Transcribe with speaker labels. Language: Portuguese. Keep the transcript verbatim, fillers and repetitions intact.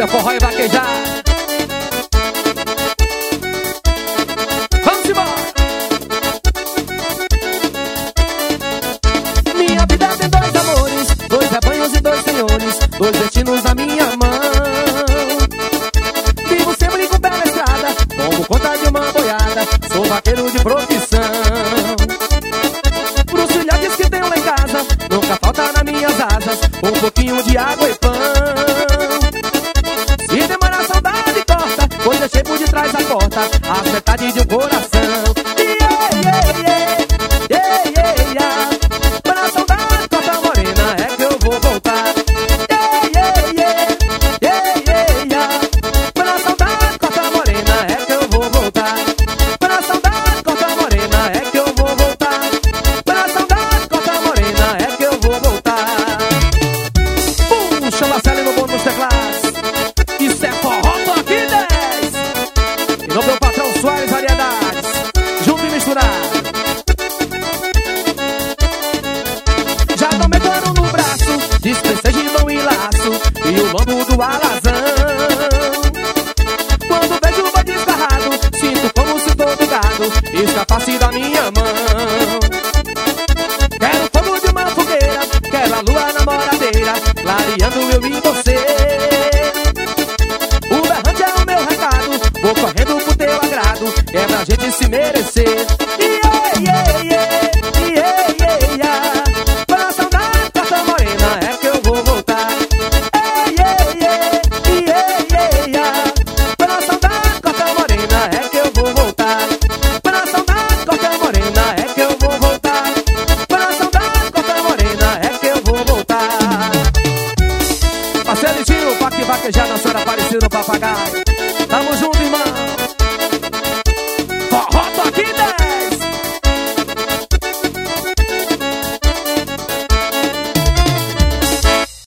Speaker 1: é forró e vaquejar. Vamos embora. Minha vida tem dois amores, dois rebanhos e dois senhores, dois destinos na minha mão. Vivo sempre com o pé na estrada, tomo conta de uma boiada, sou vaqueiro de profissão. Pros filhotes que tenho lá em casa, nunca falta nas minhas asas um pouquinho de água e pão. Se demora a saudade corta, pois deixei por detrás da porta as metades de um coração. Yeah, yeah, yeah, yeah, yeah, yeah. Pra saudade corta morena é que eu vou voltar. Yeah, yeah, yeah, yeah, yeah, yeah. Pra saudade corta morena é que eu vou voltar. Pra saudade corta morena é que eu vou voltar. Pra saudade corta morena é que eu vou voltar. Puxa, Marcelo no bom dos teclados. Isso é forró Toque dez. E no meu patrão Soares Variedades, junto e misturado. Já tomei cano no braço, dispensei gibão e laço e o lombo do alazão. Quando vejo o boi desgarrado, sinto como se todo gado escapasse da minha mão. Quero fogo de uma fogueira, quero a lua namoradeira, clareando eu e você. O berrante é o meu recado, vou correndo pro teu agrado, é pra gente se merecer. Yeah, yeah, yeah, yeah, yeah, yeah. Pra saudade corta morena é que eu vou voltar. Yeah, yeah, yeah, yeah, yeah. Pra saudade corta morena é que eu vou voltar. Pra saudade corta morena é que eu vou voltar. Pra saudade corta morena é que eu vou voltar. Marcelo e Tio, Paque Vaquejada, a senhora Aparecida no Papagaio. Tamo junto.